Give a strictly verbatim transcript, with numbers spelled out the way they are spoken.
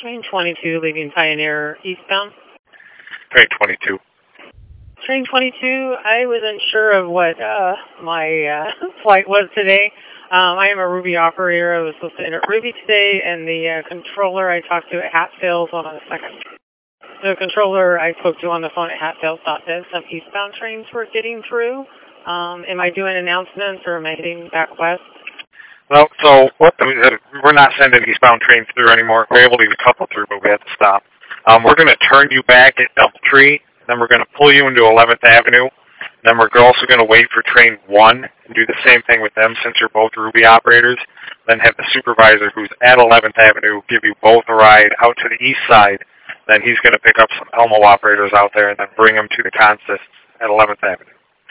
Train twenty-two leaving Pioneer eastbound. Train twenty-two. Train twenty-two, I wasn't sure of what uh, my uh, flight was today. Um, I am a Ruby operator. I was supposed to enter Ruby today, and the uh, controller I talked to at Hatfields, hold on a second. The controller I spoke to on the phone at Hatfields thought that some eastbound trains were getting through. Um, am I doing announcements, or am I heading back west? Well, so what, we're not sending eastbound trains through anymore. We're able to get a couple through, but we have to stop. Um, we're going to turn you back at Doubletree, then we're going to pull you into eleventh Avenue. Then we're also going to wait for train one and do the same thing with them since you're both Ruby operators. Then have the supervisor who's at eleventh Avenue give you both a ride out to the east side. Then he's going to pick up some Elmo operators out there and then bring them to the consists at eleventh Avenue.